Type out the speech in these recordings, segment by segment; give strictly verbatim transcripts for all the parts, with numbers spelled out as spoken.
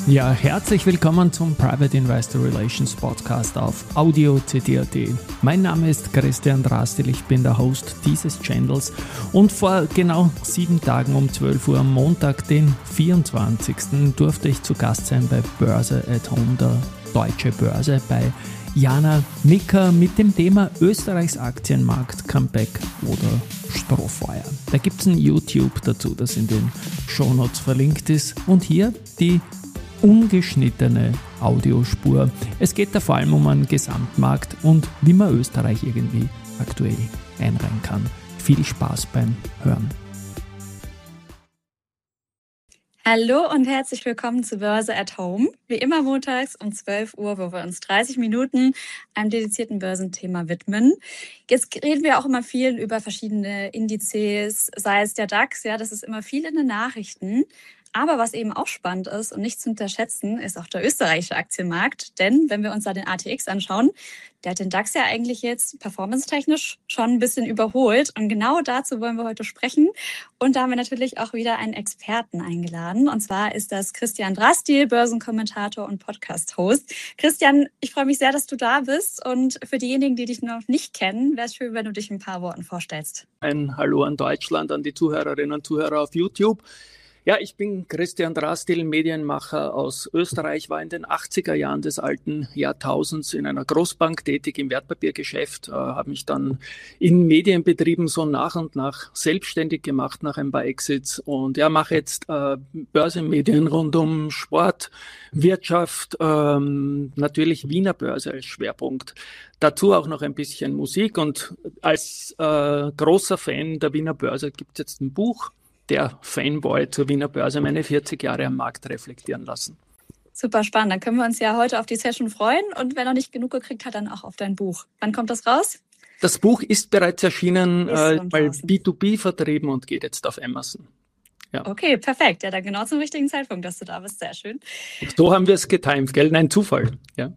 Ja, herzlich willkommen zum Private Investor Relations Podcast auf Audio C T A T. Mein Name ist Christian Drastil, ich bin der Host dieses Channels und vor genau sieben Tagen um zwölf Uhr am Montag, den vierundzwanzigsten durfte ich zu Gast sein bei Börse at Home, der Deutsche Börse, bei Jana Nicker mit dem Thema Österreichs Aktienmarkt, Comeback oder Strohfeuer. Da gibt es ein YouTube dazu, das in den Shownotes verlinkt ist. Und hier die ungeschnittene Audiospur. Es geht da vor allem um einen Gesamtmarkt und wie man Österreich irgendwie aktuell einreihen kann. Viel Spaß beim Hören. Hallo und herzlich willkommen zu Börse at Home. Wie immer montags um zwölf Uhr, wo wir uns dreißig Minuten einem dedizierten Börsenthema widmen. Jetzt reden wir auch immer viel über verschiedene Indizes, sei es der DAX, ja, das ist immer viel in den Nachrichten. Aber was eben auch spannend ist und nicht zu unterschätzen, ist auch der österreichische Aktienmarkt. Denn wenn wir uns da den A T X anschauen, der hat den DAX ja eigentlich jetzt performance-technisch schon ein bisschen überholt. Und genau dazu wollen wir heute sprechen. Und da haben wir natürlich auch wieder einen Experten eingeladen. Und zwar ist das Christian Drastil, Börsenkommentator und Podcast-Host. Christian, ich freue mich sehr, dass du da bist. Und für diejenigen, die dich noch nicht kennen, wäre es schön, wenn du dich in ein paar Worten vorstellst. Ein Hallo an Deutschland, an die Zuhörerinnen und Zuhörer auf YouTube. Ja, ich bin Christian Drastil, Medienmacher aus Österreich, war in den achtziger Jahren des alten Jahrtausends in einer Großbank tätig im Wertpapiergeschäft, äh, habe mich dann in Medienbetrieben so nach und nach selbstständig gemacht nach ein paar Exits und ja, mache jetzt äh, Börsenmedien rund um Sport, Wirtschaft, ähm, natürlich Wiener Börse als Schwerpunkt. Dazu auch noch ein bisschen Musik und als äh, großer Fan der Wiener Börse gibt es jetzt ein Buch, Der Fanboy zur Wiener Börse, meine vierzig Jahre am Markt reflektieren lassen. Super spannend. Dann können wir uns ja heute auf die Session freuen und wer noch nicht genug gekriegt hat, dann auch auf dein Buch. Wann kommt das raus? Das Buch ist bereits erschienen, ist äh, mal B zwei B vertrieben und geht jetzt auf Amazon. Ja. Okay, perfekt. Ja, dann genau zum richtigen Zeitpunkt, dass du da bist. Sehr schön. So haben wir es getimt, gell? Nein, Zufall. Ja.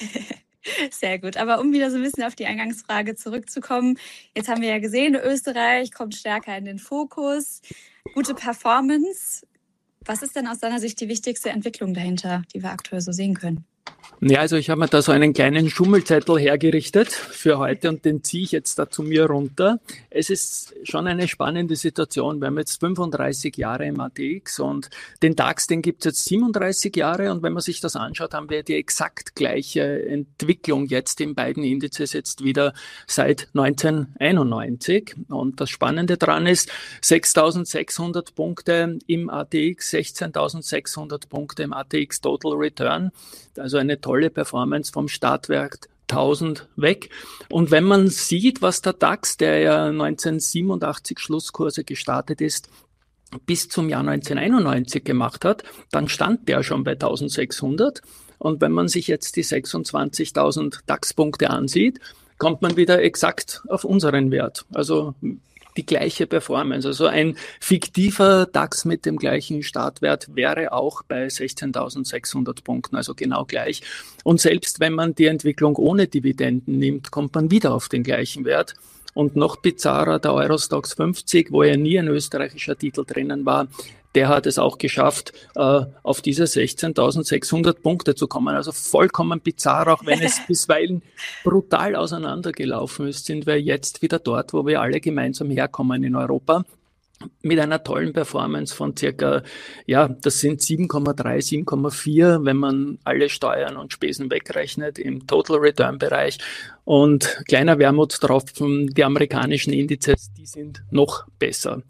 Sehr gut. Aber um wieder so ein bisschen auf die Eingangsfrage zurückzukommen, jetzt haben wir ja gesehen, Österreich kommt stärker in den Fokus. Gute Performance. Was ist denn aus deiner Sicht die wichtigste Entwicklung dahinter, die wir aktuell so sehen können? Ja, also ich habe mir da so einen kleinen Schummelzettel hergerichtet für heute und den ziehe ich jetzt da zu mir runter. Es ist schon eine spannende Situation. Wir haben jetzt fünfunddreißig Jahre im A T X und den DAX, den gibt es jetzt siebenunddreißig Jahre und wenn man sich das anschaut, haben wir die exakt gleiche Entwicklung jetzt in beiden Indizes jetzt wieder seit neunzehnhunderteinundneunzig. Und das Spannende daran ist, sechstausendsechshundert Punkte im A T X, sechzehntausendsechshundert Punkte im A T X Total Return. Also eine tolle Performance vom Startwert tausend weg. Und wenn man sieht, was der DAX, der ja neunzehnhundertsiebenundachtzig Schlusskurse gestartet ist, bis zum Jahr neunzehnhunderteinundneunzig gemacht hat, dann stand der schon bei eintausendsechshundert. Und wenn man sich jetzt die sechsundzwanzigtausend DAX-Punkte ansieht, kommt man wieder exakt auf unseren Wert. Also die gleiche Performance. Also ein fiktiver DAX mit dem gleichen Startwert wäre auch bei sechzehntausendsechshundert Punkten, also genau gleich. Und selbst wenn man die Entwicklung ohne Dividenden nimmt, kommt man wieder auf den gleichen Wert. Und noch bizarrer, der Eurostoxx fünfzig, wo ja nie ein österreichischer Titel drinnen war, der hat es auch geschafft, äh, auf diese sechzehntausendsechshundert Punkte zu kommen. Also vollkommen bizarr, auch wenn es bisweilen brutal auseinandergelaufen ist, sind wir jetzt wieder dort, wo wir alle gemeinsam herkommen in Europa. Mit einer tollen Performance von circa, ja, das sind sieben Komma drei, sieben Komma vier, wenn man alle Steuern und Spesen wegrechnet im Total Return Bereich. Und kleiner Wermutstropfen, die amerikanischen Indizes, die sind noch besser.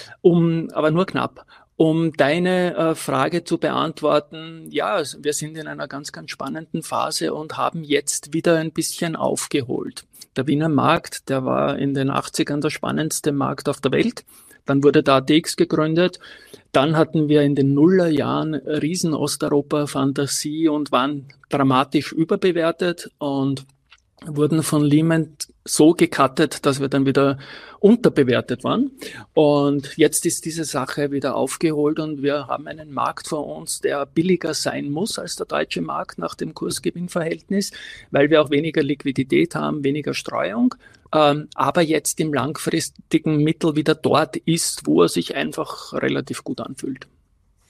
Um, aber nur knapp. Um deine äh, Frage zu beantworten, ja, wir sind in einer ganz, ganz spannenden Phase und haben jetzt wieder ein bisschen aufgeholt. Der Wiener Markt, der war in den achtzigern der spannendste Markt auf der Welt. Dann wurde der A T X gegründet. Dann hatten wir in den Nullerjahren riesen Osteuropa-Fantasie und waren dramatisch überbewertet und wurden von Lehman so gecuttet, dass wir dann wieder unterbewertet waren. Und jetzt ist diese Sache wieder aufgeholt und wir haben einen Markt vor uns, der billiger sein muss als der deutsche Markt nach dem Kursgewinnverhältnis, weil wir auch weniger Liquidität haben, weniger Streuung, ähm, aber jetzt im langfristigen Mittel wieder dort ist, wo er sich einfach relativ gut anfühlt.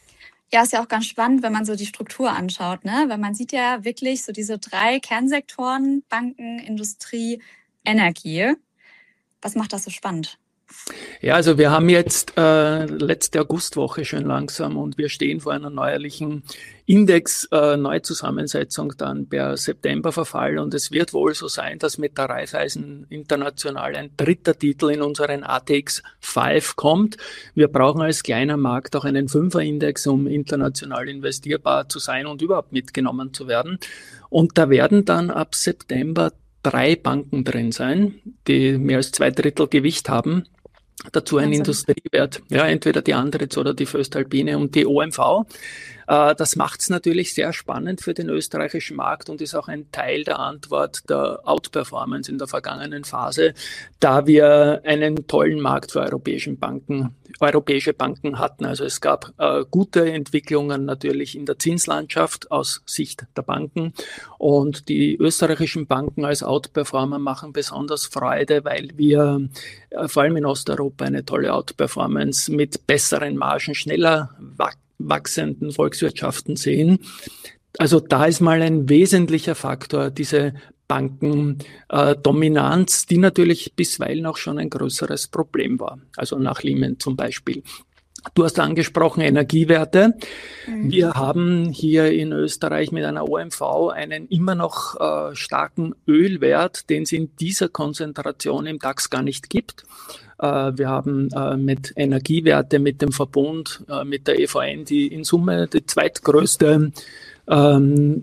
Ja, ist ja auch ganz spannend, wenn man so die Struktur anschaut, ne? Weil man sieht ja wirklich so diese drei Kernsektoren, Banken, Industrie, Energie. Was macht das so spannend? Ja, also wir haben jetzt äh, letzte Augustwoche schon langsam und wir stehen vor einer neuerlichen Index-Neuzusammensetzung äh, dann per Septemberverfall und es wird wohl so sein, dass mit der Raiffeisen International ein dritter Titel in unseren A T X fünf kommt. Wir brauchen als kleiner Markt auch einen Fünfer-Index, um international investierbar zu sein und überhaupt mitgenommen zu werden. Und da werden dann ab September drei Banken drin sein, die mehr als zwei Drittel Gewicht haben. Dazu ein Wahnsinn. Industriewert, ja, entweder die Andritz oder die Voestalpine und die O M V. Äh, das macht es natürlich sehr spannend für den österreichischen Markt und ist auch ein Teil der Antwort der Outperformance in der vergangenen Phase, da wir einen tollen Markt für europäischen Banken, europäische Banken hatten. Also es gab äh, gute Entwicklungen natürlich in der Zinslandschaft aus Sicht der Banken und die österreichischen Banken als Outperformer machen besonders Freude, weil wir äh, vor allem in Osteuropa eine tolle Outperformance mit besseren Margen, schneller wachsen wachsenden Volkswirtschaften sehen. Also da ist mal ein wesentlicher Faktor, diese Bankendominanz, äh, die natürlich bisweilen auch schon ein größeres Problem war. Also nach Lehman zum Beispiel. Du hast angesprochen Energiewerte. Mhm. Wir haben hier in Österreich mit einer O M V einen immer noch äh, starken Ölwert, den es in dieser Konzentration im DAX gar nicht gibt. Äh, wir haben äh, mit Energiewerte, mit dem Verbund, äh, mit der E V N, die in Summe die zweitgrößte ähm,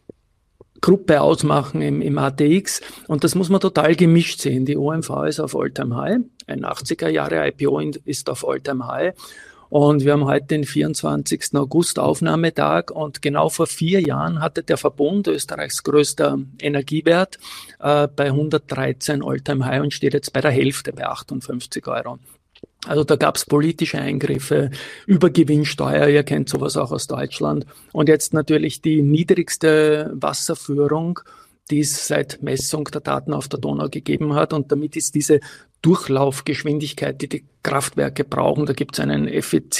Gruppe ausmachen im, im A T X und das muss man total gemischt sehen. Die O M V ist auf All-Time-High, ein achtziger Jahre I P O ist auf All-Time-High und wir haben heute den vierundzwanzigsten August Aufnahmetag und genau vor vier Jahren hatte der Verbund, Österreichs größter Energiewert, äh, bei hundertdreizehn All-Time-High und steht jetzt bei der Hälfte, bei achtundfünfzig Euro. Also da gab es politische Eingriffe, Übergewinnsteuer, ihr kennt sowas auch aus Deutschland. Und jetzt natürlich die niedrigste Wasserführung, die es seit Messung der Daten auf der Donau gegeben hat. Und damit ist diese Durchlaufgeschwindigkeit, die die Kraftwerke brauchen, da gibt es einen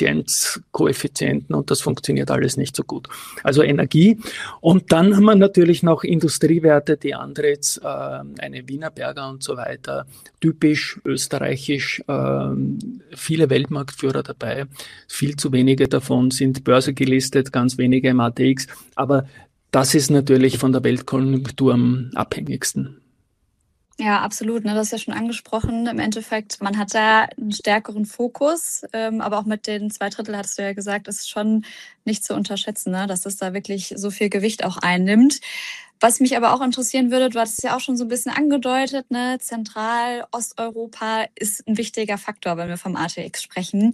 Effizienzkoeffizienten und das funktioniert alles nicht so gut. Also Energie. Und dann haben wir natürlich noch Industriewerte, die Andritz, äh, eine Wienerberger und so weiter. Typisch österreichisch, äh, viele Weltmarktführer dabei. Viel zu wenige davon sind börsengelistet, ganz wenige im A T X. Aber das ist natürlich von der Weltkonjunktur am abhängigsten. Ja, absolut. Ne, das ist ja schon angesprochen. Im Endeffekt, man hat da einen stärkeren Fokus, ähm, aber auch mit den zwei Drittel, hattest du ja gesagt, ist schon nicht zu unterschätzen, ne, dass das da wirklich so viel Gewicht auch einnimmt. Was mich aber auch interessieren würde, du hattest es ja auch schon so ein bisschen angedeutet, ne, Zentral-Osteuropa ist ein wichtiger Faktor, wenn wir vom A T X sprechen.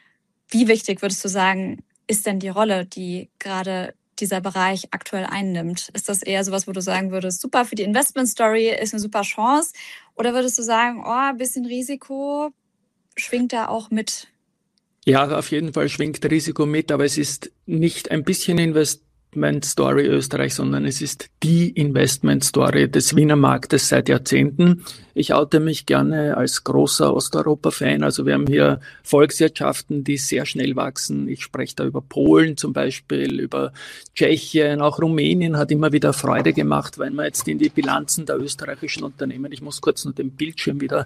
Wie wichtig würdest du sagen, ist denn die Rolle, die gerade dieser Bereich aktuell einnimmt? Ist das eher sowas, wo du sagen würdest, super für die Investment-Story, ist eine super Chance? Oder würdest du sagen, oh, ein bisschen Risiko schwingt da auch mit? Ja, auf jeden Fall schwingt Risiko mit, aber es ist nicht ein bisschen Investment Story Österreich, sondern es ist die Investment Story des Wiener Marktes seit Jahrzehnten. Ich oute mich gerne als großer Osteuropa-Fan. Also wir haben hier Volkswirtschaften, die sehr schnell wachsen. Ich spreche da über Polen zum Beispiel, über Tschechien, auch Rumänien hat immer wieder Freude gemacht, wenn wir jetzt in die Bilanzen der österreichischen Unternehmen, ich muss kurz noch den Bildschirm wieder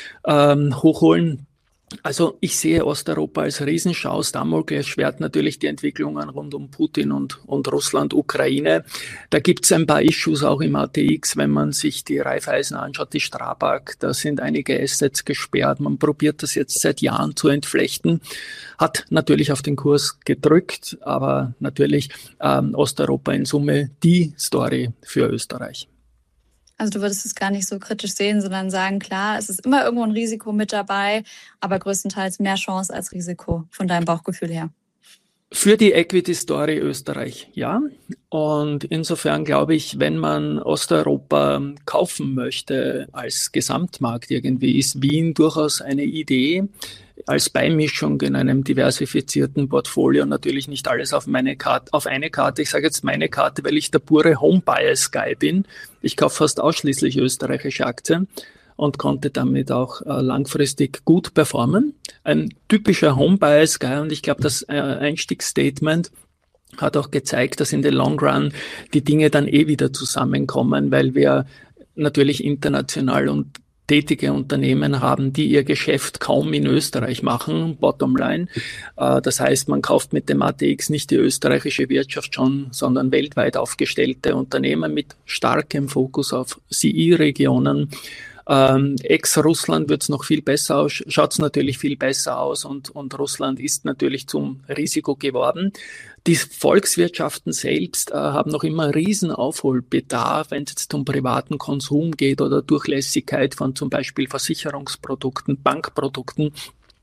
ähm, hochholen. Also ich sehe Osteuropa als Riesenchance, Damoklesschwert natürlich die Entwicklungen rund um Putin und, und Russland, Ukraine. Da gibt es ein paar Issues auch im A T X, wenn man sich die Raiffeisen anschaut, die Strabag, da sind einige Assets gesperrt. Man probiert das jetzt seit Jahren zu entflechten, hat natürlich auf den Kurs gedrückt, aber natürlich ähm, Osteuropa in Summe die Story für Österreich. Also du würdest es gar nicht so kritisch sehen, sondern sagen, klar, es ist immer irgendwo ein Risiko mit dabei, aber größtenteils mehr Chance als Risiko von deinem Bauchgefühl her. Für die Equity-Story Österreich, ja. Und insofern glaube ich, wenn man Osteuropa kaufen möchte als Gesamtmarkt irgendwie, ist Wien durchaus eine Idee. Als Beimischung in einem diversifizierten Portfolio natürlich nicht alles auf meine Karte, auf eine Karte. Ich sage jetzt meine Karte, weil ich der pure Home-Bias-Guy bin. Ich kaufe fast ausschließlich österreichische Aktien. und konnte damit auch äh, langfristig gut performen. Ein typischer Home-Bias, gell? Und ich glaube, das äh, Einstiegsstatement hat auch gezeigt, dass in the long run die Dinge dann eh wieder zusammenkommen, weil wir natürlich international und tätige Unternehmen haben, die ihr Geschäft kaum in Österreich machen, bottom line. Das heißt, man kauft mit dem A T X nicht die österreichische Wirtschaft schon, sondern weltweit aufgestellte Unternehmen mit starkem Fokus auf C I-Regionen. Ähm, Ex-Russland wird es noch viel besser aus, schaut es natürlich viel besser aus und, und Russland ist natürlich zum Risiko geworden. Die Volkswirtschaften selbst äh, haben noch immer riesen Aufholbedarf, wenn es jetzt um privaten Konsum geht oder Durchlässigkeit von zum Beispiel Versicherungsprodukten, Bankprodukten.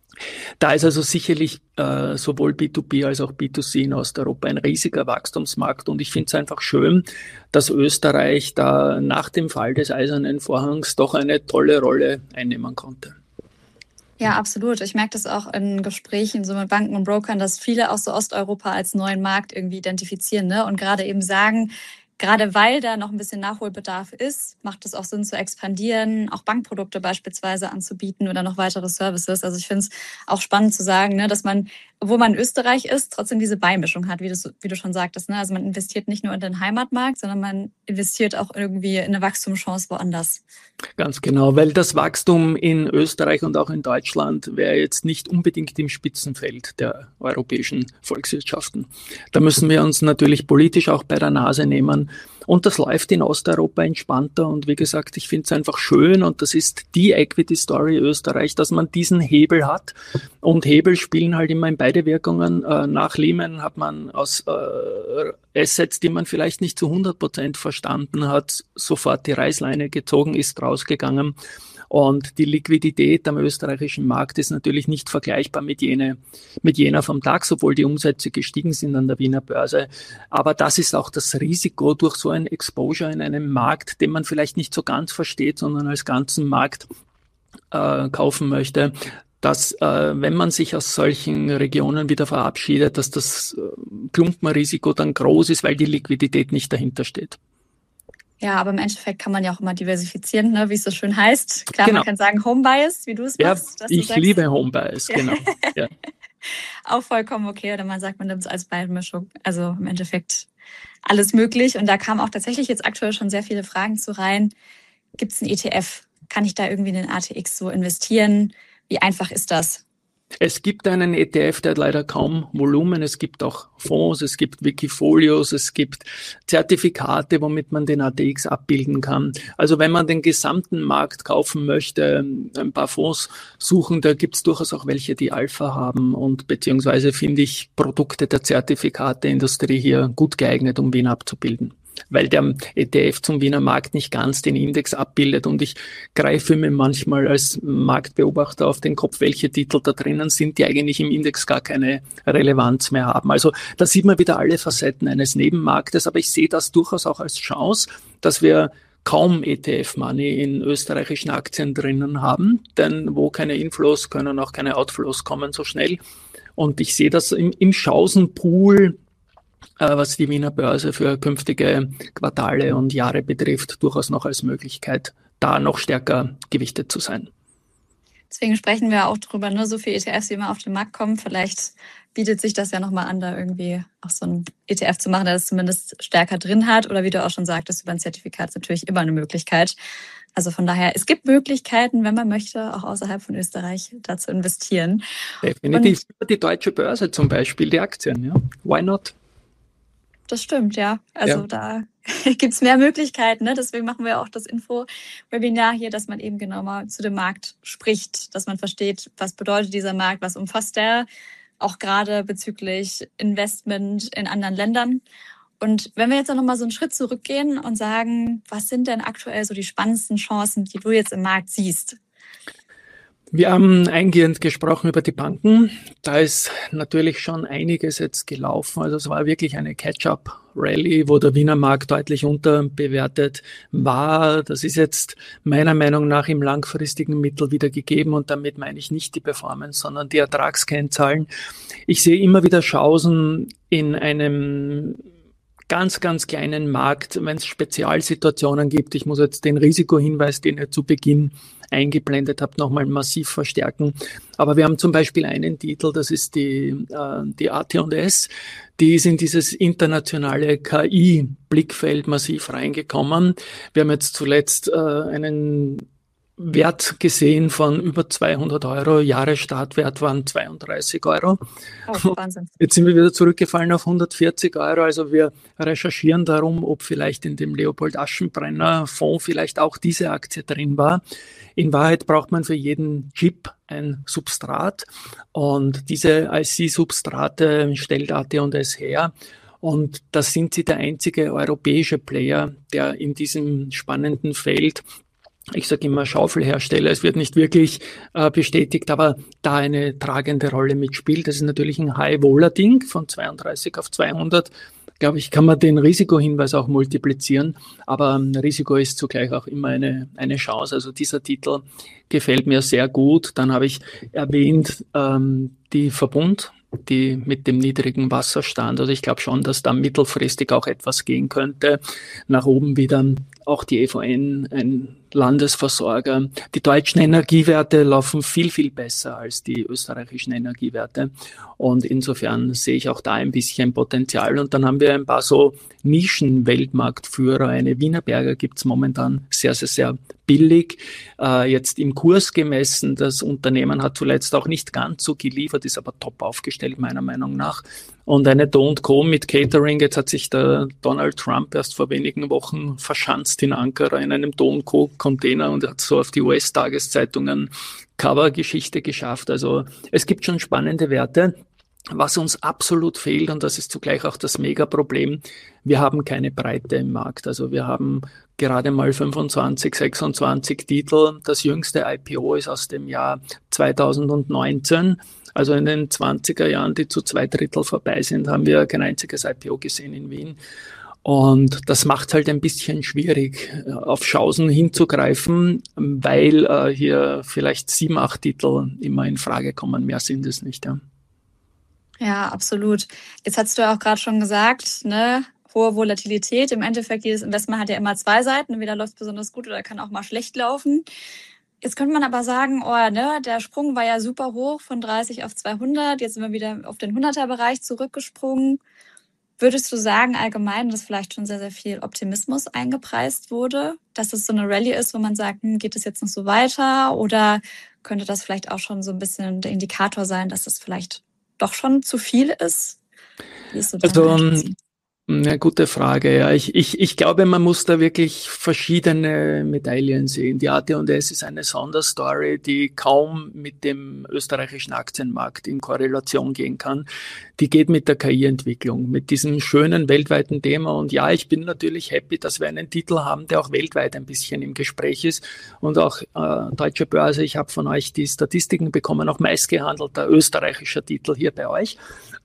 Da ist also sicherlich äh, sowohl B zwei B als auch B zwei C in Osteuropa ein riesiger Wachstumsmarkt und ich finde es einfach schön, dass Österreich da nach dem Fall des Eisernen Vorhangs doch eine tolle Rolle einnehmen konnte. Ja, absolut. Ich merke das auch in Gesprächen so mit Banken und Brokern, dass viele auch so Osteuropa als neuen Markt irgendwie identifizieren, ne? Und gerade eben sagen, gerade weil da noch ein bisschen Nachholbedarf ist, macht es auch Sinn zu expandieren, auch Bankprodukte beispielsweise anzubieten oder noch weitere Services. Also ich finde es auch spannend zu sagen, ne, dass man, obwohl man in Österreich ist, trotzdem diese Beimischung hat, wie du, wie du schon sagtest. Ne? Also man investiert nicht nur in den Heimatmarkt, sondern man investiert auch irgendwie in eine Wachstumschance woanders. Ganz genau, weil das Wachstum in Österreich und auch in Deutschland wäre jetzt nicht unbedingt im Spitzenfeld der europäischen Volkswirtschaften. Da müssen wir uns natürlich politisch auch bei der Nase nehmen. Und das läuft in Osteuropa entspannter. Und wie gesagt, ich finde es einfach schön. Und das ist die Equity Story Österreich, dass man diesen Hebel hat. Und Hebel spielen halt immer in beide Wirkungen. Äh, nach Lehman hat man aus äh, Assets, die man vielleicht nicht zu hundert Prozent verstanden hat, sofort die Reißleine gezogen, ist rausgegangen. Und die Liquidität am österreichischen Markt ist natürlich nicht vergleichbar mit, jene, mit jener vom DAX, obwohl die Umsätze gestiegen sind an der Wiener Börse. Aber das ist auch das Risiko durch so ein Exposure in einem Markt, den man vielleicht nicht so ganz versteht, sondern als ganzen Markt äh, kaufen möchte, dass äh, wenn man sich aus solchen Regionen wieder verabschiedet, dass das äh, Klumpenrisiko dann groß ist, weil die Liquidität nicht dahinter steht. Ja, aber im Endeffekt kann man ja auch immer diversifizieren, ne, wie es so schön heißt. Klar, genau. Man kann sagen Home Bias, wie du es ja, machst. Ich sagst, liebe Home Bias, genau. Ja. Auch vollkommen okay. Oder man sagt, man nimmt es als Beimischung. Also im Endeffekt alles möglich. Und da kamen auch tatsächlich jetzt aktuell schon sehr viele Fragen zu rein. Gibt es einen E T F? Kann ich da irgendwie in den A T X so investieren? Wie einfach ist das? Es gibt einen E T F, der hat leider kaum Volumen. Es gibt auch Fonds, es gibt Wikifolios, es gibt Zertifikate, womit man den A T X abbilden kann. Also wenn man den gesamten Markt kaufen möchte, ein paar Fonds suchen, da gibt es durchaus auch welche, die Alpha haben und beziehungsweise finde ich Produkte der Zertifikateindustrie hier gut geeignet, um Wien abzubilden. Weil der E T F zum Wiener Markt nicht ganz den Index abbildet und ich greife mir manchmal als Marktbeobachter auf den Kopf, welche Titel da drinnen sind, die eigentlich im Index gar keine Relevanz mehr haben. Also da sieht man wieder alle Facetten eines Nebenmarktes, aber ich sehe das durchaus auch als Chance, dass wir kaum E T F-Money in österreichischen Aktien drinnen haben, denn wo keine Inflows können auch keine Outflows kommen so schnell. Und ich sehe das im, im Chancenpool, was die Wiener Börse für künftige Quartale und Jahre betrifft, durchaus noch als Möglichkeit, da noch stärker gewichtet zu sein. Deswegen sprechen wir auch drüber, nur so viele E T Fs, wie immer auf den Markt kommen. Vielleicht bietet sich das ja nochmal an, da irgendwie auch so ein E T F zu machen, der das zumindest stärker drin hat. Oder wie du auch schon sagtest, über ein Zertifikat ist natürlich immer eine Möglichkeit. Also von daher, es gibt Möglichkeiten, wenn man möchte, auch außerhalb von Österreich da zu investieren. Definitiv. Über die deutsche Börse zum Beispiel, die Aktien, ja. Why not? Das stimmt, ja. Also ja. Da gibt es mehr Möglichkeiten. Ne? Deswegen machen wir auch das Info-Webinar hier, dass man eben genau mal zu dem Markt spricht, dass man versteht, was bedeutet dieser Markt, was umfasst der, auch gerade bezüglich Investment in anderen Ländern. Und wenn wir jetzt noch mal so einen Schritt zurückgehen und sagen, was sind denn aktuell so die spannendsten Chancen, die du jetzt im Markt siehst? Wir haben eingehend gesprochen über die Banken. Da ist natürlich schon einiges jetzt gelaufen. Also es war wirklich eine Catch-up-Rally, wo der Wiener Markt deutlich unterbewertet war. Das ist jetzt meiner Meinung nach im langfristigen Mittel wieder gegeben. Und damit meine ich nicht die Performance, sondern die Ertragskennzahlen. Ich sehe immer wieder Chancen in einem ganz, ganz kleinen Markt, wenn es Spezialsituationen gibt. Ich muss jetzt den Risikohinweis, den ihr zu Beginn eingeblendet habt, nochmal massiv verstärken. Aber wir haben zum Beispiel einen Titel, das ist die, äh, die A T und S, die ist in dieses internationale K I-Blickfeld massiv reingekommen. Wir haben jetzt zuletzt äh, einen Wert gesehen von über zweihundert Euro. Jahresstartwert waren zweiunddreißig Euro. Oh, Wahnsinn. Jetzt sind wir wieder zurückgefallen auf hundertvierzig Euro. Also wir recherchieren darum, ob vielleicht in dem Leopold Aschenbrenner Fonds vielleicht auch diese Aktie drin war. In Wahrheit braucht man für jeden Chip ein Substrat und diese I C-Substrate stellt A T und S her. Und da sind sie der einzige europäische Player, der in diesem spannenden Feld, ich sage immer Schaufelhersteller, es wird nicht wirklich äh, bestätigt, aber da eine tragende Rolle mitspielt. Das ist natürlich ein High-Vola-Ding von zweiunddreißig auf zweihundert. Glaube ich, kann man den Risikohinweis auch multiplizieren, aber ähm, Risiko ist zugleich auch immer eine, eine Chance. Also dieser Titel gefällt mir sehr gut. Dann habe ich erwähnt ähm, die Verbund, die mit dem niedrigen Wasserstand. Also ich glaube schon, dass da mittelfristig auch etwas gehen könnte. Nach oben wieder auch die E V N, ein Landesversorger. Die deutschen Energiewerte laufen viel, viel besser als die österreichischen Energiewerte. Und insofern sehe ich auch da ein bisschen Potenzial. Und dann haben wir ein paar so Nischen-Weltmarktführer. Eine Wienerberger gibt es momentan sehr, sehr, sehr billig. Äh, jetzt im Kurs gemessen. Das Unternehmen hat zuletzt auch nicht ganz so geliefert, ist aber top aufgestellt, meiner Meinung nach. Und eine Do und Co. mit Catering. Jetzt hat sich der Donald Trump erst vor wenigen Wochen verschanzt in Ankara in einem Do und Co. Container und hat so auf die U S-Tageszeitungen Cover-Geschichte geschafft. Also es gibt schon spannende Werte. Was uns absolut fehlt, und das ist zugleich auch das Megaproblem, wir haben keine Breite im Markt. Also wir haben gerade mal fünfundzwanzig, sechsundzwanzig Titel. Das jüngste I P O ist aus dem Jahr zweitausendneunzehn. Also in den zwanziger Jahren, die zu zwei Drittel vorbei sind, haben wir kein einziges I P O gesehen in Wien. Und das macht halt ein bisschen schwierig, auf Chancen hinzugreifen, weil äh, hier vielleicht sieben, acht Titel immer in Frage kommen. Mehr sind es nicht, ja. Ja, absolut. Jetzt hast du ja auch gerade schon gesagt, ne, hohe Volatilität. Im Endeffekt, jedes Investment hat ja immer zwei Seiten. Entweder läuft es besonders gut oder kann auch mal schlecht laufen. Jetzt könnte man aber sagen, oh, ne, der Sprung war ja super hoch von dreißig auf zweihundert. Jetzt sind wir wieder auf den hunderter-Bereich zurückgesprungen. Würdest du sagen allgemein, dass vielleicht schon sehr, sehr viel Optimismus eingepreist wurde? Dass es so eine Rallye ist, wo man sagt, hm, geht es jetzt noch so weiter? Oder könnte das vielleicht auch schon so ein bisschen der Indikator sein, dass es vielleicht doch schon zu viel ist? Wie ist so deine Also, Einschätzung? eine gute Frage, ja. Ich, ich, ich glaube, man muss da wirklich verschiedene Medaillen sehen. Die A T und S ist eine Sonderstory, die kaum mit dem österreichischen Aktienmarkt in Korrelation gehen kann. Die geht mit der K I-Entwicklung, mit diesem schönen weltweiten Thema. Und ja, ich bin natürlich happy, dass wir einen Titel haben, der auch weltweit ein bisschen im Gespräch ist. Und auch äh, Deutsche Börse, ich habe von euch die Statistiken bekommen, auch meistgehandelter österreichischer Titel hier bei euch.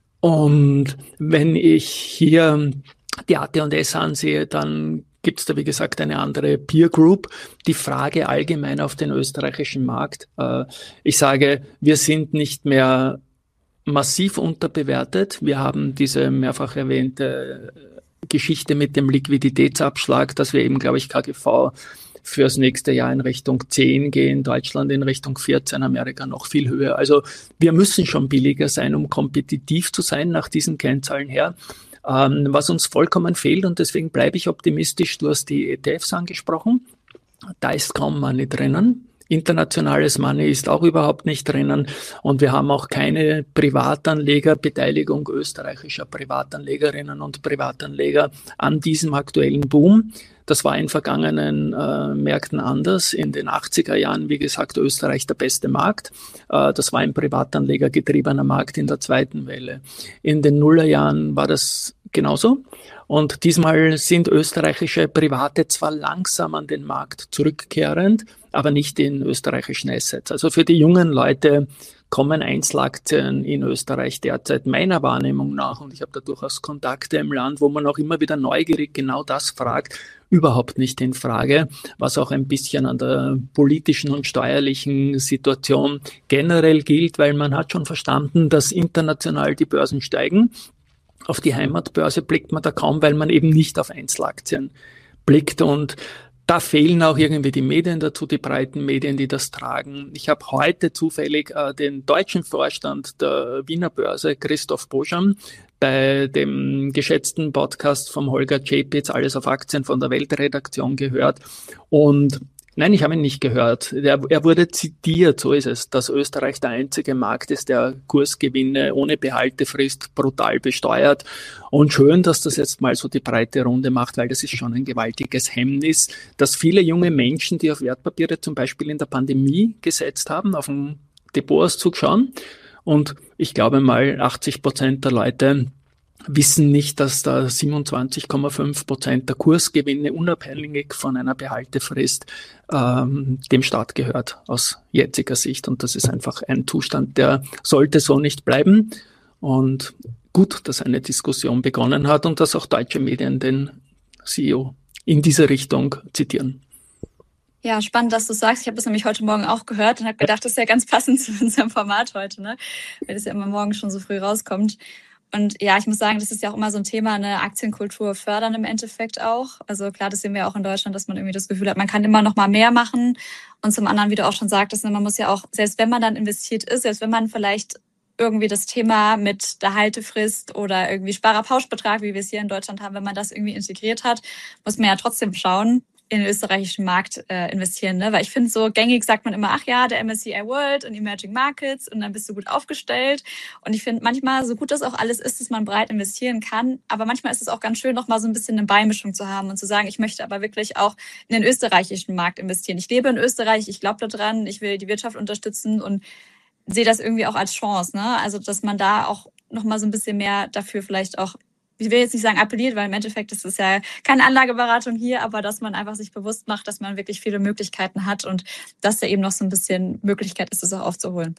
Und wenn ich hier die A T und S ansehe, dann gibt es da, wie gesagt, eine andere Peer Group. Die Frage allgemein auf den österreichischen Markt. Äh, ich sage, wir sind nicht mehr massiv unterbewertet. Wir haben diese mehrfach erwähnte Geschichte mit dem Liquiditätsabschlag, dass wir eben, glaube ich, K G V fürs nächste Jahr in Richtung zehn gehen, Deutschland in Richtung vierzehn, Amerika noch viel höher. Also wir müssen schon billiger sein, um kompetitiv zu sein nach diesen Kennzahlen her. Ähm, was uns vollkommen fehlt, und deswegen bleibe ich optimistisch, du hast die E T Fs angesprochen, da ist kaum Money drinnen. Internationales Money ist auch überhaupt nicht drinnen und wir haben auch keine Privatanlegerbeteiligung österreichischer Privatanlegerinnen und Privatanleger an diesem aktuellen Boom. Das war in vergangenen äh, Märkten anders. In den achtziger Jahren, wie gesagt, Österreich der beste Markt. Äh, das war ein privatanlegergetriebener Markt in der zweiten Welle. In den Nullerjahren war das genauso. Und diesmal sind österreichische Private zwar langsam an den Markt zurückkehrend, aber nicht in österreichischen Assets. Also für die jungen Leute kommen Einzelaktien in Österreich derzeit meiner Wahrnehmung nach, und ich habe da durchaus Kontakte im Land, wo man auch immer wieder neugierig genau das fragt, überhaupt nicht in Frage, was auch ein bisschen an der politischen und steuerlichen Situation generell gilt, weil man hat schon verstanden, dass international die Börsen steigen. Auf die Heimatbörse blickt man da kaum, weil man eben nicht auf Einzelaktien blickt. Und da fehlen auch irgendwie die Medien dazu, die breiten Medien, die das tragen. Ich habe heute zufällig äh, den deutschen Vorstand der Wiener Börse, Christoph Boscham, bei dem geschätzten Podcast vom Holger Czapitz, Alles auf Aktien von der Weltredaktion gehört. Und nein, ich habe ihn nicht gehört. Er, er wurde zitiert, so ist es, dass Österreich der einzige Markt ist, der Kursgewinne ohne Behaltefrist brutal besteuert. Und schön, dass das jetzt mal so die breite Runde macht, weil das ist schon ein gewaltiges Hemmnis, dass viele junge Menschen, die auf Wertpapiere zum Beispiel in der Pandemie gesetzt haben, auf den Depotauszug schauen. Und ich glaube mal, achtzig Prozent der Leute wissen nicht, dass da siebenundzwanzig Komma fünf Prozent der Kursgewinne unabhängig von einer Behaltefrist ähm, dem Staat gehört aus jetziger Sicht. Und das ist einfach ein Zustand, der sollte so nicht bleiben. Und gut, dass eine Diskussion begonnen hat und dass auch deutsche Medien den C E O in diese Richtung zitieren. Ja, spannend, dass du sagst. Ich habe das nämlich heute Morgen auch gehört und habe gedacht, das ist ja ganz passend zu unserem Format heute, ne? Weil das ja immer morgen schon so früh rauskommt. Und ja, ich muss sagen, das ist ja auch immer so ein Thema, eine Aktienkultur fördern im Endeffekt auch. Also klar, das sehen wir auch in Deutschland, dass man irgendwie das Gefühl hat, man kann immer noch mal mehr machen. Und zum anderen, wie du auch schon sagtest, man muss ja auch, selbst wenn man dann investiert ist, selbst wenn man vielleicht irgendwie das Thema mit der Haltefrist oder irgendwie Sparerpauschbetrag, wie wir es hier in Deutschland haben, wenn man das irgendwie integriert hat, muss man ja trotzdem schauen, in den österreichischen Markt äh, investieren, ne? Weil ich finde, so gängig sagt man immer, ach ja, der M S C I World und Emerging Markets und dann bist du gut aufgestellt. Und ich finde manchmal, so gut das auch alles ist, dass man breit investieren kann, aber manchmal ist es auch ganz schön, noch mal so ein bisschen eine Beimischung zu haben und zu sagen, ich möchte aber wirklich auch in den österreichischen Markt investieren. Ich lebe in Österreich, ich glaube daran, ich will die Wirtschaft unterstützen und sehe das irgendwie auch als Chance, ne? Also, dass man da auch noch mal so ein bisschen mehr dafür vielleicht auch, ich will jetzt nicht sagen appelliert, weil im Endeffekt ist es ja keine Anlageberatung hier, aber dass man einfach sich bewusst macht, dass man wirklich viele Möglichkeiten hat und dass da eben noch so ein bisschen Möglichkeit ist, es auch aufzuholen.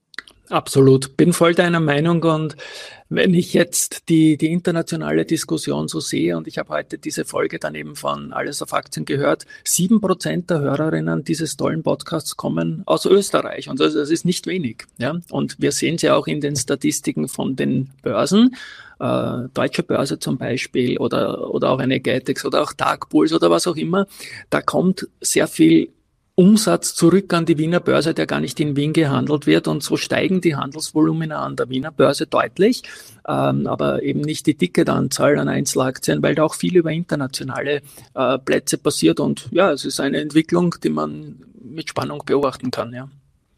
Absolut, bin voll deiner Meinung. Und wenn ich jetzt die, die internationale Diskussion so sehe, und ich habe heute diese Folge dann eben von Alles auf Aktien gehört, sieben Prozent der Hörerinnen dieses tollen Podcasts kommen aus Österreich. Und das, das ist nicht wenig. Ja? Und wir sehen es ja auch in den Statistiken von den Börsen, äh, Deutsche Börse zum Beispiel oder, oder auch eine Gatex oder auch Tagpuls oder was auch immer. Da kommt sehr viel Umsatz zurück an die Wiener Börse, der gar nicht in Wien gehandelt wird, und so steigen die Handelsvolumina an der Wiener Börse deutlich, ähm, aber eben nicht die Ticketanzahl an Einzelaktien, weil da auch viel über internationale äh, Plätze passiert, und ja, es ist eine Entwicklung, die man mit Spannung beobachten kann, ja.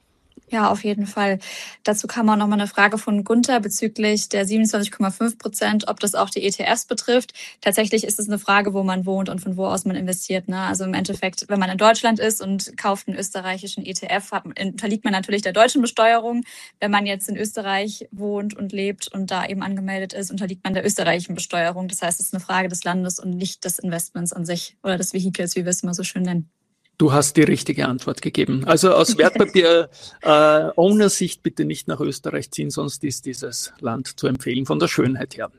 Ja, auf jeden Fall. Dazu kam auch nochmal eine Frage von Gunther bezüglich der siebenundzwanzig Komma fünf Prozent, ob das auch die E T Fs betrifft. Tatsächlich ist es eine Frage, wo man wohnt und von wo aus man investiert, ne? Also im Endeffekt, wenn man in Deutschland ist und kauft einen österreichischen E T F, hat, unterliegt man natürlich der deutschen Besteuerung. Wenn man jetzt in Österreich wohnt und lebt und da eben angemeldet ist, unterliegt man der österreichischen Besteuerung. Das heißt, es ist eine Frage des Landes und nicht des Investments an sich oder des Vehikels, wie wir es immer so schön nennen. Du hast die richtige Antwort gegeben. Also aus Wertpapier-Owner-Sicht äh, bitte nicht nach Österreich ziehen, sonst ist dieses Land zu empfehlen von der Schönheit her.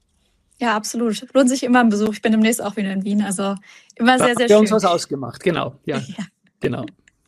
Ja, absolut. Lohnt sich immer ein Besuch. Ich bin demnächst auch wieder in Wien, also immer sehr, sehr schön. Wir haben uns was ausgemacht, genau. Ja, ja, genau.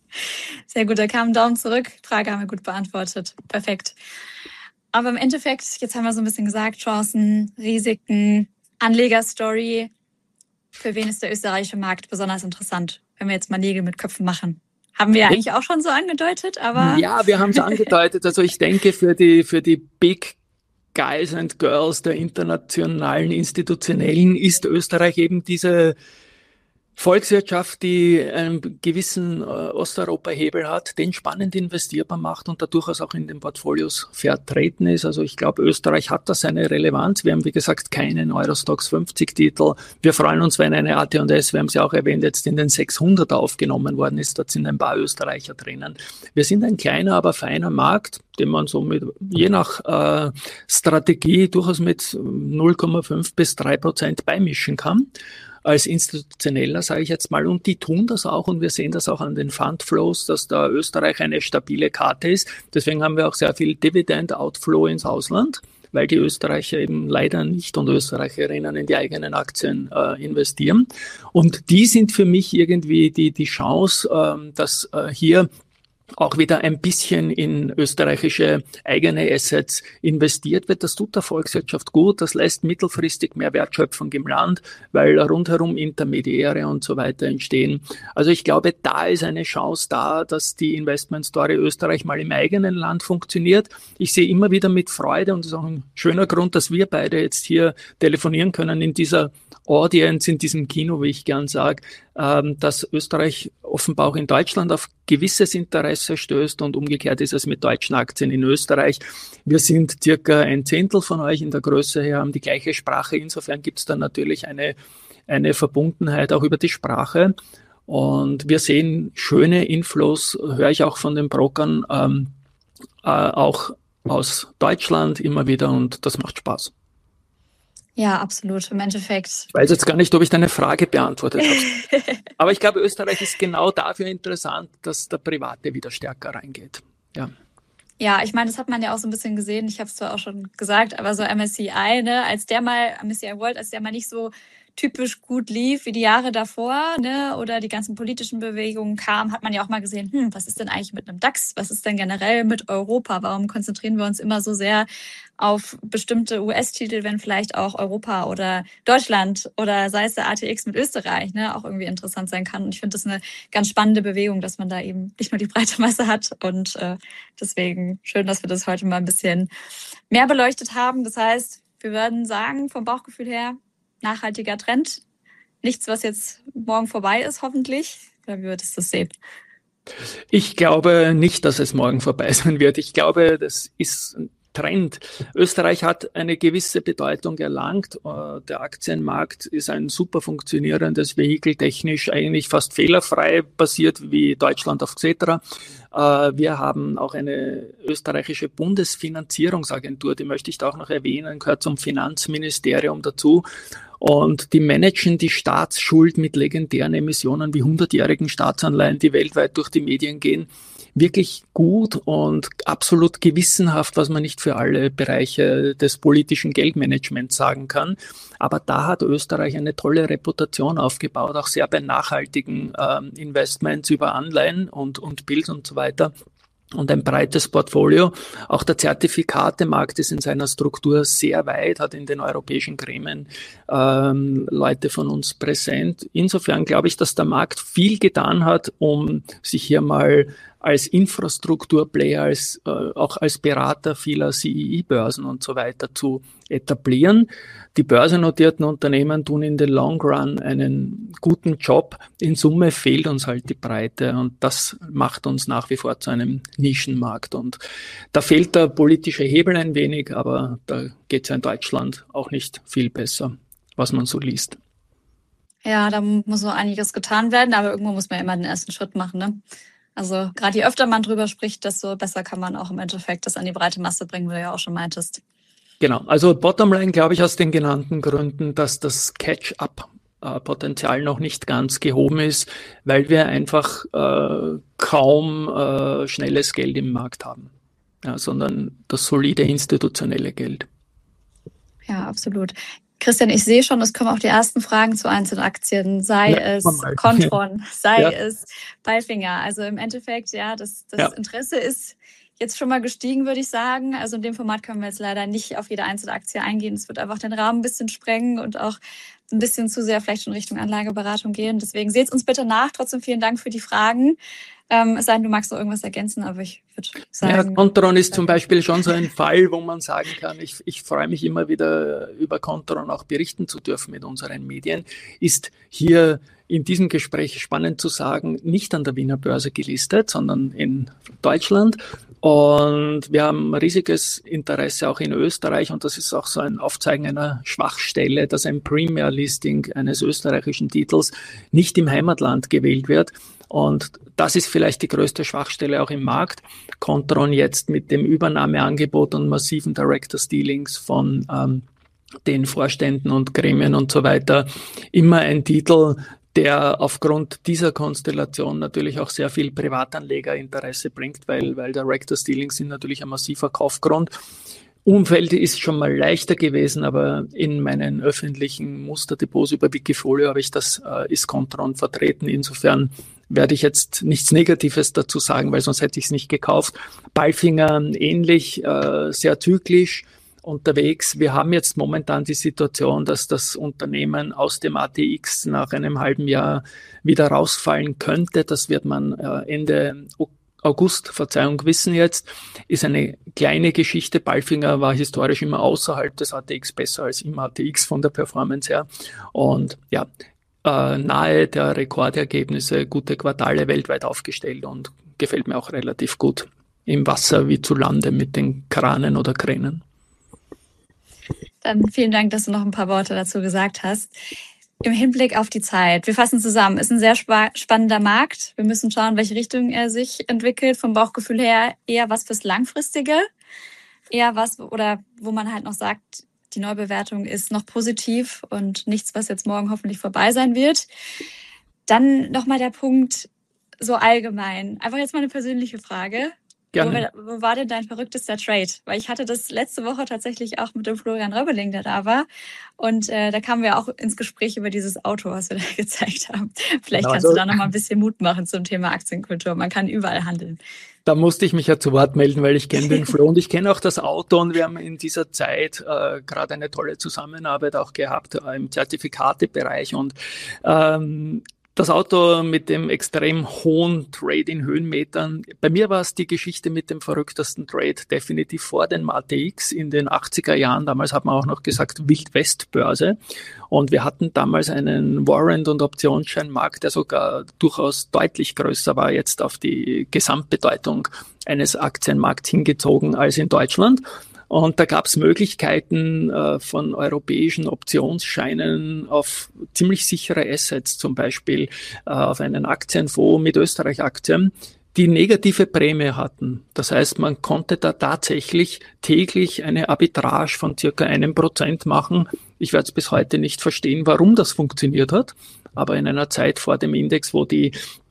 Sehr gut, da kam ein Daumen zurück. Frage haben wir gut beantwortet. Perfekt. Aber im Endeffekt, jetzt haben wir so ein bisschen gesagt, Chancen, Risiken, Anlegerstory. Für wen ist der österreichische Markt besonders interessant, wenn wir jetzt mal Nägel mit Köpfen machen? Haben wir ja eigentlich auch schon so angedeutet, aber... Ja, wir haben es angedeutet. Also ich denke, für die, für die Big Guys and Girls der internationalen, institutionellen ist Österreich eben diese Volkswirtschaft, die einen gewissen äh, Osteuropa-Hebel hat, den spannend investierbar macht und da durchaus auch in den Portfolios vertreten ist. Also ich glaube, Österreich hat da seine Relevanz. Wir haben, wie gesagt, keinen Eurostoxx fünfzig Titel. Wir freuen uns, wenn eine A T und S, wir haben sie auch erwähnt, jetzt in den sechshundert aufgenommen worden ist. Dort sind ein paar Österreicher drinnen. Wir sind ein kleiner, aber feiner Markt, den man so mit, je nach äh, Strategie durchaus mit null Komma fünf bis drei Prozent beimischen kann. Als Institutioneller, sage ich jetzt mal, und die tun das auch, und wir sehen das auch an den Fundflows, dass da Österreich eine stabile Karte ist. Deswegen haben wir auch sehr viel Dividend-Outflow ins Ausland, weil die Österreicher eben leider nicht und Österreicherinnen in die eigenen Aktien äh, investieren. Und die sind für mich irgendwie die, die Chance, äh, dass äh, hier auch wieder ein bisschen in österreichische eigene Assets investiert wird. Das tut der Volkswirtschaft gut, das lässt mittelfristig mehr Wertschöpfung im Land, weil rundherum Intermediäre und so weiter entstehen. Also ich glaube, da ist eine Chance da, dass die Investmentstory Österreich mal im eigenen Land funktioniert. Ich sehe immer wieder mit Freude, und das ist auch ein schöner Grund, dass wir beide jetzt hier telefonieren können in dieser Audience, in diesem Kino, wie ich gern sage, dass Österreich offenbar auch in Deutschland auf gewisses Interesse stößt, und umgekehrt ist es mit deutschen Aktien in Österreich. Wir sind circa ein Zehntel von euch in der Größe her, haben die gleiche Sprache. Insofern gibt es dann natürlich eine, eine Verbundenheit auch über die Sprache. Und wir sehen schöne Inflows, höre ich auch von den Brokern, ähm, äh, auch aus Deutschland immer wieder, und das macht Spaß. Ja, absolut. Im Endeffekt. Ich weiß jetzt gar nicht, ob ich deine Frage beantwortet habe. Aber ich glaube, Österreich ist genau dafür interessant, dass der Private wieder stärker reingeht. Ja. Ja, ich meine, das hat man ja auch so ein bisschen gesehen. Ich habe es zwar auch schon gesagt, aber so M S C I, ne, als der mal, M S C I World, als der mal nicht so typisch gut lief wie die Jahre davor, ne, oder die ganzen politischen Bewegungen kamen, hat man ja auch mal gesehen, hm, was ist denn eigentlich mit einem DAX? Was ist denn generell mit Europa? Warum konzentrieren wir uns immer so sehr auf bestimmte U S-Titel, wenn vielleicht auch Europa oder Deutschland oder sei es der A T X mit Österreich, ne, auch irgendwie interessant sein kann. Und ich finde das eine ganz spannende Bewegung, dass man da eben nicht nur die breite Masse hat. Und äh, deswegen schön, dass wir das heute mal ein bisschen mehr beleuchtet haben. Das heißt, wir würden sagen, vom Bauchgefühl her, nachhaltiger Trend. Nichts, was jetzt morgen vorbei ist, hoffentlich. Oder wie würdest du das sehen? Ich glaube nicht, dass es morgen vorbei sein wird. Ich glaube, das ist ein Trend. Österreich hat eine gewisse Bedeutung erlangt. Der Aktienmarkt ist ein super funktionierendes Vehikel, technisch eigentlich fast fehlerfrei basiert wie Deutschland auf Xetra. Wir haben auch eine österreichische Bundesfinanzierungsagentur, die möchte ich da auch noch erwähnen, gehört zum Finanzministerium dazu. Und die managen die Staatsschuld mit legendären Emissionen wie hundertjährigen Staatsanleihen, die weltweit durch die Medien gehen, wirklich gut und absolut gewissenhaft, was man nicht für alle Bereiche des politischen Geldmanagements sagen kann. Aber da hat Österreich eine tolle Reputation aufgebaut, auch sehr bei nachhaltigen äh, Investments über Anleihen und, und Bild und so weiter. Und ein breites Portfolio. Auch der Zertifikatemarkt ist in seiner Struktur sehr weit, hat in den europäischen Gremien ähm, Leute von uns präsent. Insofern glaube ich, dass der Markt viel getan hat, um sich hier mal als Infrastrukturplayer, als, äh, auch als Berater vieler C E I-Börsen und so weiter zu etablieren. Die börsennotierten Unternehmen tun in the long run einen guten Job. In Summe fehlt uns halt die Breite, und das macht uns nach wie vor zu einem Nischenmarkt. Und da fehlt der politische Hebel ein wenig, aber da geht es ja in Deutschland auch nicht viel besser, was man so liest. Ja, da muss noch einiges getan werden, aber irgendwo muss man ja immer den ersten Schritt machen, ne? Also gerade je öfter man drüber spricht, desto besser kann man auch im Endeffekt das an die breite Masse bringen, wie du ja auch schon meintest. Genau, also Bottomline glaube ich aus den genannten Gründen, dass das Catch-up-Potenzial noch nicht ganz gehoben ist, weil wir einfach äh, kaum äh, schnelles Geld im Markt haben, ja, sondern das solide institutionelle Geld. Ja, absolut. Christian, ich sehe schon, es kommen auch die ersten Fragen zu Einzelaktien, sei ja, es Kontron, sei ja. es Palfinger. Also im Endeffekt, ja, das, das ja. Interesse ist jetzt schon mal gestiegen, würde ich sagen. Also in dem Format können wir jetzt leider nicht auf jede Einzelaktie eingehen. Es wird einfach den Rahmen ein bisschen sprengen und auch ein bisschen zu sehr vielleicht schon Richtung Anlageberatung gehen. Deswegen seht uns bitte nach. Trotzdem vielen Dank für die Fragen. Ähm, es sei denn, du magst noch irgendwas ergänzen, aber ich würde sagen... Ja, Kontron ist zum Beispiel schon so ein Fall, wo man sagen kann, ich, ich freue mich immer wieder über Kontron auch berichten zu dürfen mit unseren Medien, ist hier in diesem Gespräch spannend zu sagen, nicht an der Wiener Börse gelistet, sondern in Deutschland. Und wir haben riesiges Interesse auch in Österreich, und das ist auch so ein Aufzeigen einer Schwachstelle, dass ein Premier-Listing eines österreichischen Titels nicht im Heimatland gewählt wird. Und das ist vielleicht die größte Schwachstelle auch im Markt. Kontron jetzt mit dem Übernahmeangebot und massiven Director-Dealings von ähm, den Vorständen und Gremien und so weiter, immer ein Titel, der aufgrund dieser Konstellation natürlich auch sehr viel Privatanlegerinteresse bringt, weil, weil Director Dealings sind natürlich ein massiver Kaufgrund. Umfeld ist schon mal leichter gewesen, aber in meinen öffentlichen Musterdepots über Wikifolio habe ich das, äh, ist Kontron vertreten. Insofern werde ich jetzt nichts Negatives dazu sagen, weil sonst hätte ich es nicht gekauft. Palfinger ähnlich, äh, sehr zyklisch unterwegs. Wir haben jetzt momentan die Situation, dass das Unternehmen aus dem A T X nach einem halben Jahr wieder rausfallen könnte. Das wird man äh, Ende August, Verzeihung, wissen jetzt. Ist eine kleine Geschichte. Palfinger war historisch immer außerhalb des A T X besser als im A T X von der Performance her. Und ja, äh, nahe der Rekordergebnisse, gute Quartale weltweit aufgestellt und gefällt mir auch relativ gut im Wasser wie zu Lande mit den Kranen oder Kränen. Dann vielen Dank, dass du noch ein paar Worte dazu gesagt hast. Im Hinblick auf die Zeit, wir fassen zusammen, ist ein sehr spa- spannender Markt. Wir müssen schauen, welche Richtung er sich entwickelt. Vom Bauchgefühl her eher was fürs Langfristige, eher was, oder wo man halt noch sagt, die Neubewertung ist noch positiv und nichts, was jetzt morgen hoffentlich vorbei sein wird. Dann nochmal der Punkt so allgemein. Einfach jetzt mal eine persönliche Frage. Wo, wo war denn dein verrücktester Trade? Weil ich hatte das letzte Woche tatsächlich auch mit dem Florian Röbeling, der da war. Und äh, da kamen wir auch ins Gespräch über dieses Auto, was wir da gezeigt haben. Vielleicht genau, kannst also, du da noch mal ein bisschen Mut machen zum Thema Aktienkultur. Man kann überall handeln. Da musste ich mich ja zu Wort melden, weil ich kenne den Flo und ich kenne auch das Auto. Und wir haben in dieser Zeit äh, gerade eine tolle Zusammenarbeit auch gehabt äh, im Zertifikatebereich. Und ähm, das Auto mit dem extrem hohen Trade in Höhenmetern. Bei mir war es die Geschichte mit dem verrücktesten Trade definitiv vor dem A T X in den achtziger Jahren. Damals hat man auch noch gesagt Wild-West-Börse. Und wir hatten damals einen Warrant- und Optionsscheinmarkt, der sogar durchaus deutlich größer war jetzt auf die Gesamtbedeutung eines Aktienmarkts hingezogen als in Deutschland. Und da gab es Möglichkeiten äh, von europäischen Optionsscheinen auf ziemlich sichere Assets, zum Beispiel äh, auf einen Aktienfonds mit Österreich-Aktien, die negative Prämie hatten. Das heißt, man konnte da tatsächlich täglich eine Arbitrage von circa einem Prozent machen. Ich werde es bis heute nicht verstehen, warum das funktioniert hat, aber in einer Zeit vor dem Index, wo die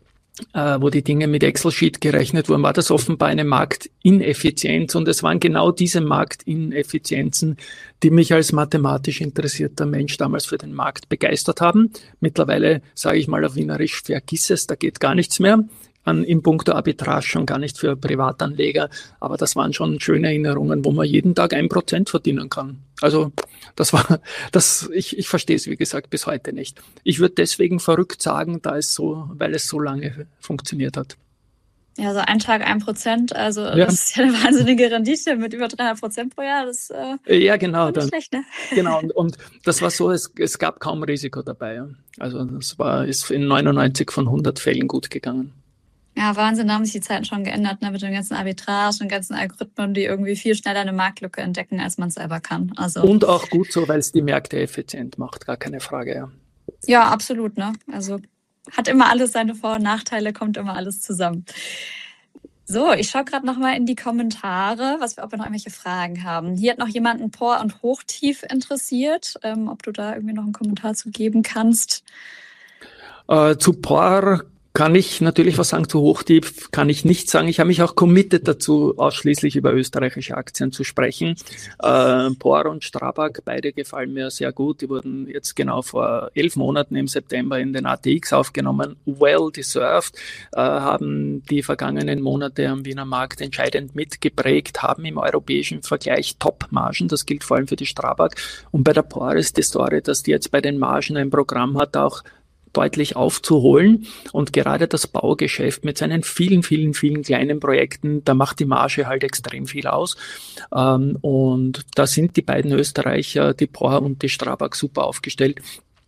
Äh, wo die Dinge mit Excel-Sheet gerechnet wurden, war das offenbar eine Marktineffizienz. Und es waren genau diese Marktineffizienzen, die mich als mathematisch interessierter Mensch damals für den Markt begeistert haben. Mittlerweile, sage ich mal auf Wienerisch, vergiss es, da geht gar nichts mehr. An, in puncto Arbitrage schon gar nicht für Privatanleger. Aber das waren schon schöne Erinnerungen, wo man jeden Tag ein Prozent verdienen kann. Also das war, das ich, ich verstehe es, wie gesagt, bis heute nicht. Ich würde deswegen verrückt sagen, da es so, weil es so lange funktioniert hat. Ja, so ein Tag ein Prozent, also ja. Das ist ja eine wahnsinnige Rendite mit über dreihundert Prozent pro Jahr. Das äh, ja, genau, ist nicht schlecht, ne? Genau, und, und das war so, es, es gab kaum Risiko dabei. Ja. Also das war, ist in neunundneunzig von hundert Fällen gut gegangen. Ja, Wahnsinn, da haben sich die Zeiten schon geändert, ne, mit den ganzen Arbitrage und den ganzen Algorithmen, die irgendwie viel schneller eine Marktlücke entdecken, als man es selber kann. Also und auch gut so, weil es die Märkte effizient macht, gar keine Frage. Ja, ja, absolut. Ne? Also hat immer alles seine Vor- und Nachteile, kommt immer alles zusammen. So, ich schaue gerade noch mal in die Kommentare, was wir, ob wir noch irgendwelche Fragen haben. Hier hat noch jemand ein Por und Hochtief interessiert, ähm, ob du da irgendwie noch einen Kommentar zu geben kannst. Äh, zu Por kann ich natürlich was sagen, zu Hochtief kann ich nicht sagen. Ich habe mich auch committed dazu, ausschließlich über österreichische Aktien zu sprechen. Äh, Por und Strabag, beide gefallen mir sehr gut. Die wurden jetzt genau vor elf Monaten im September in den A T X aufgenommen. Well deserved, äh, haben die vergangenen Monate am Wiener Markt entscheidend mitgeprägt, haben im europäischen Vergleich Top-Margen. Das gilt vor allem für die Strabag. Und bei der Por ist die Story, dass die jetzt bei den Margen ein Programm hat, auch deutlich aufzuholen, und gerade das Baugeschäft mit seinen vielen, vielen, vielen kleinen Projekten, da macht die Marge halt extrem viel aus, ähm, und da sind die beiden Österreicher, die Por und die Strabag, super aufgestellt,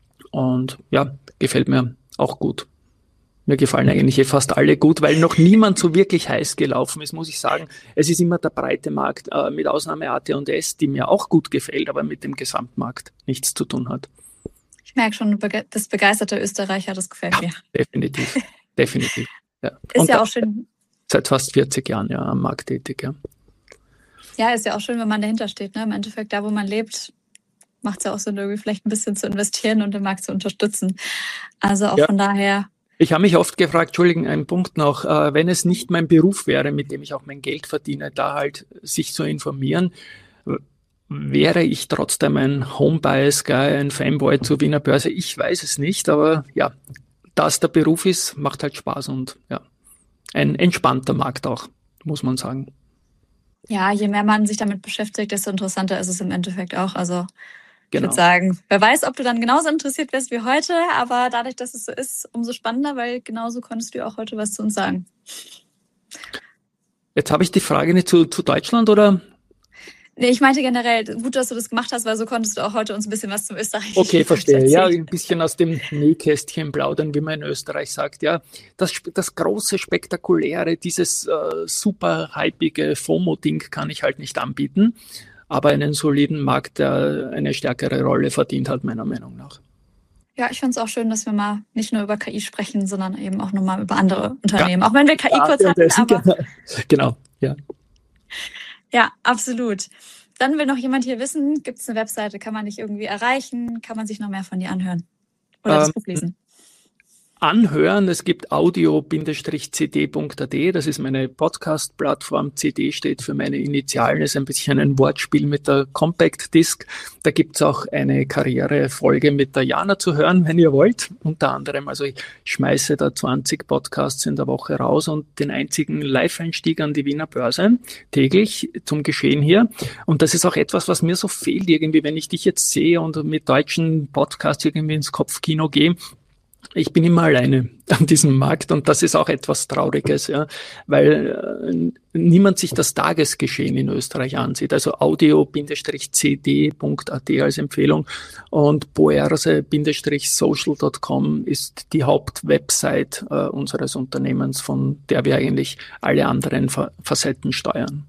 und ja, gefällt mir auch gut. Mir gefallen eigentlich fast alle gut, weil noch niemand so wirklich heiß gelaufen ist, muss ich sagen. Es ist immer der breite Markt, äh, mit Ausnahme A T und S, die mir auch gut gefällt, aber mit dem Gesamtmarkt nichts zu tun hat. Ich merke schon, du bist begeisterter Österreicher, das gefällt mir. Definitiv, definitiv. Ja. Ist und ja auch schön. Seit fast vierzig Jahren ja am Markt tätig. Ja. Ja, ist ja auch schön, wenn man dahinter steht. Ne? Im Endeffekt, da wo man lebt, macht es ja auch Sinn, irgendwie vielleicht ein bisschen zu investieren und den Markt zu unterstützen. Also auch ja. Von daher. Ich habe mich oft gefragt, Entschuldigung, ein Punkt noch, äh, wenn es nicht mein Beruf wäre, mit dem ich auch mein Geld verdiene, da halt sich zu informieren, wäre ich trotzdem ein Home-Bias-Guy, ein Fanboy zur Wiener Börse? Ich weiß es nicht, aber ja, da es der Beruf ist, macht halt Spaß und ja, ein entspannter Markt auch, muss man sagen. Ja, je mehr man sich damit beschäftigt, desto interessanter ist es im Endeffekt auch. Also ich Genau. würde sagen, wer weiß, ob du dann genauso interessiert wirst wie heute, aber dadurch, dass es so ist, umso spannender, weil genauso konntest du auch heute was zu uns sagen. Jetzt habe ich die Frage nicht zu, zu Deutschland, oder? Nee, ich meinte generell, gut, dass du das gemacht hast, weil so konntest du auch heute uns ein bisschen was zum Österreich Okay, verstehe. erzählen. Ja, ein bisschen aus dem Nähkästchen plaudern, wie man in Österreich sagt. Ja, das, das große, spektakuläre, dieses äh, super hypige FOMO-Ding kann ich halt nicht anbieten, aber einen soliden Markt, der eine stärkere Rolle verdient hat, meiner Meinung nach. Ja, ich finde es auch schön, dass wir mal nicht nur über K I sprechen, sondern eben auch nochmal über andere Unternehmen. Ja. Auch wenn wir K I ja, kurz hatten, aber... Genau, genau, ja. Ja, absolut. Dann will noch jemand hier wissen, gibt es eine Webseite, kann man dich irgendwie erreichen? Kann man sich noch mehr von dir anhören? Oder ähm, das Buch lesen? Anhören, es gibt audio C D punkt a t, das ist meine Podcast-Plattform. C D steht für meine Initialen, ist ein bisschen ein Wortspiel mit der Compact Disc. Da gibt's auch eine Karrierefolge mit der Jana zu hören, wenn ihr wollt. Unter anderem, also ich schmeiße da zwanzig Podcasts in der Woche raus und den einzigen Live-Einstieg an die Wiener Börse täglich zum Geschehen hier. Und das ist auch etwas, was mir so fehlt irgendwie, wenn ich dich jetzt sehe und mit deutschen Podcasts irgendwie ins Kopfkino gehe. Ich bin immer alleine an diesem Markt und das ist auch etwas Trauriges, ja, weil äh, niemand sich das Tagesgeschehen in Österreich ansieht. Also audio C D punkt a t als Empfehlung und boerse social punkt com ist die Hauptwebsite äh, unseres Unternehmens, von der wir eigentlich alle anderen Fa- Facetten steuern.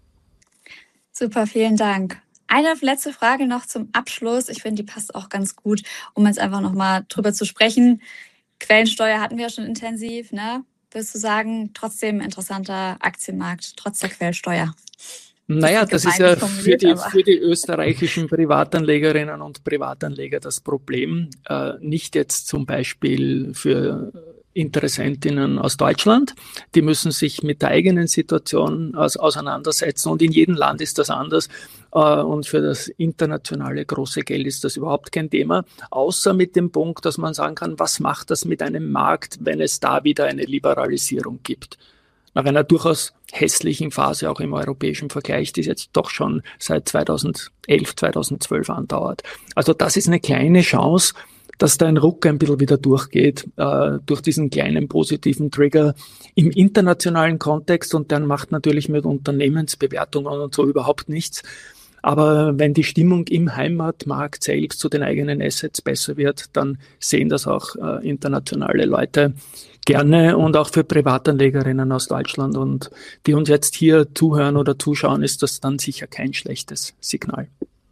Super, vielen Dank. Eine letzte Frage noch zum Abschluss. Ich finde, die passt auch ganz gut, um jetzt einfach nochmal drüber zu sprechen. Quellensteuer hatten wir ja schon intensiv, ne? Würdest du sagen, trotzdem interessanter Aktienmarkt, trotz der Quellensteuer? Naja, das ist ja für die, für die österreichischen Privatanlegerinnen und Privatanleger das Problem. Äh, nicht jetzt zum Beispiel für Interessentinnen aus Deutschland. Die müssen sich mit der eigenen Situation aus, auseinandersetzen und in jedem Land ist das anders. Äh, und für das internationale große Geld ist das überhaupt kein Thema, außer mit dem Punkt, dass man sagen kann, was macht das mit einem Markt, wenn es da wieder eine Liberalisierung gibt? Nach einer durchaus hässlichen Phase auch im europäischen Vergleich, die jetzt doch schon seit zweitausendelf, zweitausendzwölf andauert. Also das ist eine kleine Chance, dass da ein Ruck ein bisschen wieder durchgeht, äh, durch diesen kleinen positiven Trigger im internationalen Kontext und dann macht natürlich mit Unternehmensbewertungen und so überhaupt nichts. Aber wenn die Stimmung im Heimatmarkt selbst zu den eigenen Assets besser wird, dann sehen das auch äh, internationale Leute gerne und auch für Privatanlegerinnen aus Deutschland und die uns jetzt hier zuhören oder zuschauen, ist das dann sicher kein schlechtes Signal.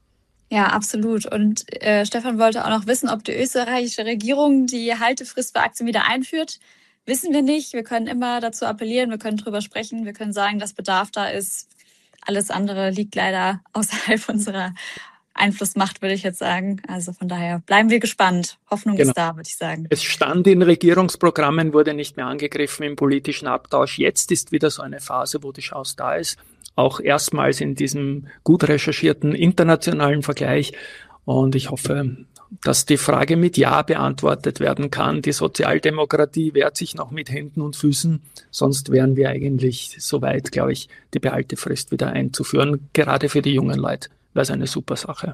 Ja, absolut. Und äh, Stefan wollte auch noch wissen, ob die österreichische Regierung die Haltefrist für Aktien wieder einführt. Wissen wir nicht. Wir können immer dazu appellieren, wir können drüber sprechen, wir können sagen, dass Bedarf da ist. Alles andere liegt leider außerhalb unserer Einflussmacht, würde ich jetzt sagen. Also von daher bleiben wir gespannt. Hoffnung genau. ist da, würde ich sagen. Es stand in Regierungsprogrammen, wurde nicht mehr angegriffen im politischen Abtausch. Jetzt ist wieder so eine Phase, wo die Chance da ist. Auch erstmals in diesem gut recherchierten internationalen Vergleich. Und ich hoffe, dass die Frage mit Ja beantwortet werden kann. Die Sozialdemokratie wehrt sich noch mit Händen und Füßen. Sonst wären wir eigentlich soweit, glaube ich, die Behaltefrist wieder einzuführen. Gerade für die jungen Leute wäre es eine super Sache.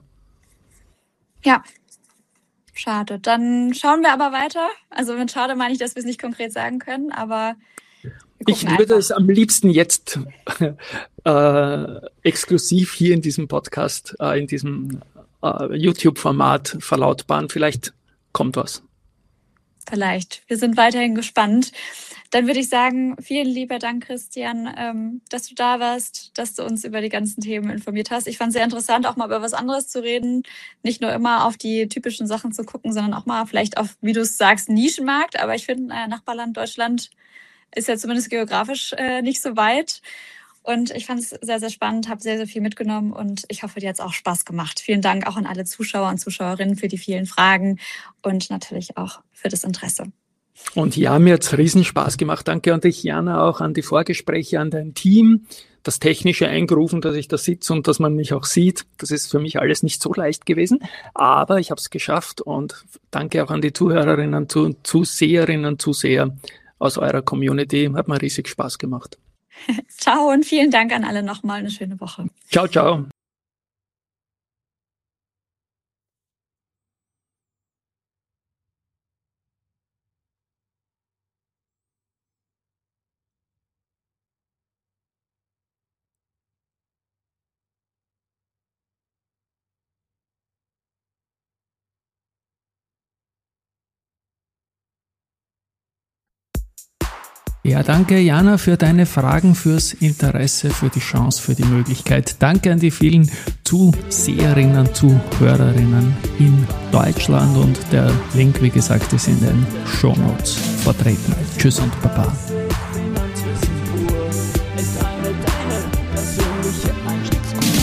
Ja, schade. Dann schauen wir aber weiter. Also mit schade meine ich, dass wir es nicht konkret sagen können, aber ich würde einfach. Es am liebsten jetzt äh, exklusiv hier in diesem Podcast, äh, in diesem äh, YouTube-Format verlautbaren. Vielleicht kommt was. Vielleicht. Wir sind weiterhin gespannt. Dann würde ich sagen, vielen lieben Dank, Christian, ähm, dass du da warst, dass du uns über die ganzen Themen informiert hast. Ich fand es sehr interessant, auch mal über was anderes zu reden. Nicht nur immer auf die typischen Sachen zu gucken, sondern auch mal vielleicht auf, wie du es sagst, Nischenmarkt. Aber ich finde, äh, Nachbarland Deutschland ist ja zumindest geografisch äh, nicht so weit. Und ich fand es sehr, sehr spannend, habe sehr, sehr viel mitgenommen und ich hoffe, dir hat es auch Spaß gemacht. Vielen Dank auch an alle Zuschauer und Zuschauerinnen für die vielen Fragen und natürlich auch für das Interesse. Und ja, mir hat es riesen Spaß gemacht. Danke an dich, Jana, auch an die Vorgespräche, an dein Team. das Technische eingerufen, dass ich da sitze und dass man mich auch sieht. Das ist für mich alles nicht so leicht gewesen, aber ich habe es geschafft und danke auch an die Zuhörerinnen, zu, Zuseherinnen, Zuseher aus eurer Community. Hat mir riesig Spaß gemacht. Ciao und vielen Dank an alle nochmal. Eine schöne Woche. Ciao, ciao. Ja, danke Jana für deine Fragen, fürs Interesse, für die Chance, für die Möglichkeit. Danke an die vielen Zuseherinnen, Zuhörerinnen in Deutschland und der Link, wie gesagt, ist in den Shownotes vertreten. Tschüss und Baba. Ist eine deine persönliche Einstiegskur.